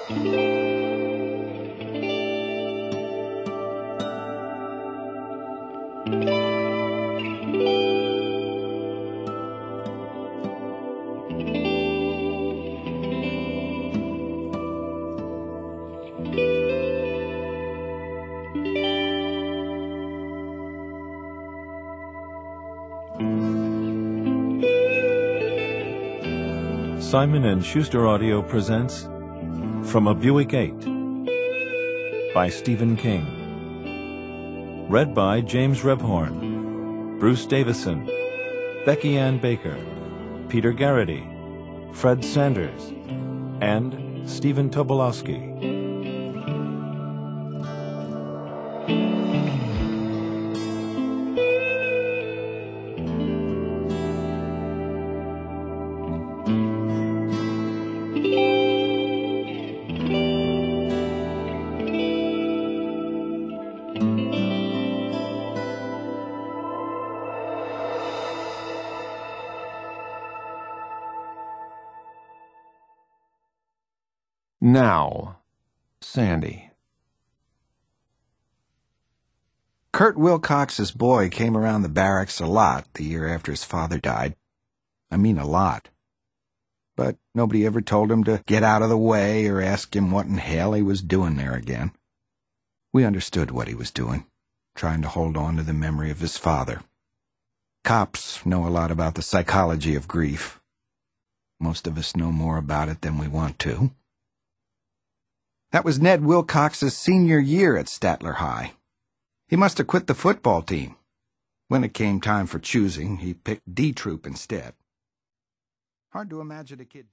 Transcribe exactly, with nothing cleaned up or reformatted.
Simon and Schuster Audio presents From a Buick eight by Stephen King. Read by James Rebhorn, Bruce Davison, Becky Ann Baker, Peter Garrity, Fred Sanders, and Stephen Tobolowsky. Now, Sandy. Kurt Wilcox's boy came around the barracks a lot the year after his father died. I mean a lot. But nobody ever told him to get out of the way or ask him what in hell he was doing there again. We understood what he was doing, trying to hold on to the memory of his father. Cops know a lot about the psychology of grief. Most of us know more about it than we want to. That was Ned Wilcox's senior year at Statler High. He must have quit the football team. When it came time for choosing, he picked D Troop instead. Hard to imagine a kid